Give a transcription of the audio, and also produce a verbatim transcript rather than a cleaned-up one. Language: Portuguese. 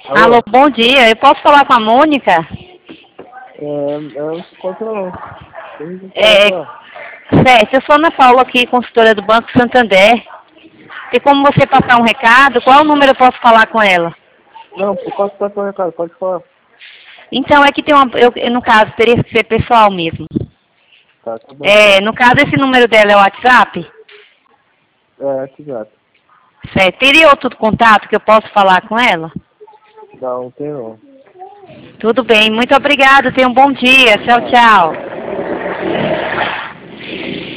Alô? Alô, bom dia. Eu posso falar com a Mônica? É, eu não encontro não. Tem que É, falar com ela. certo, eu sou Ana Paula aqui, consultora do Banco Santander. Tem como você passar um recado? Qual número eu posso falar com ela? Não, pode passar o recado, pode falar. Então, é que tem uma... Eu, no caso, teria que ser pessoal mesmo. Tá, tá bom. É, no caso, esse número dela é o WhatsApp? É, exato. Certo. Teria outro contato que eu posso falar com ela? Não, não tem não. Tudo bem. Muito obrigada. Tenha um bom dia. Tchau, Ah. tchau.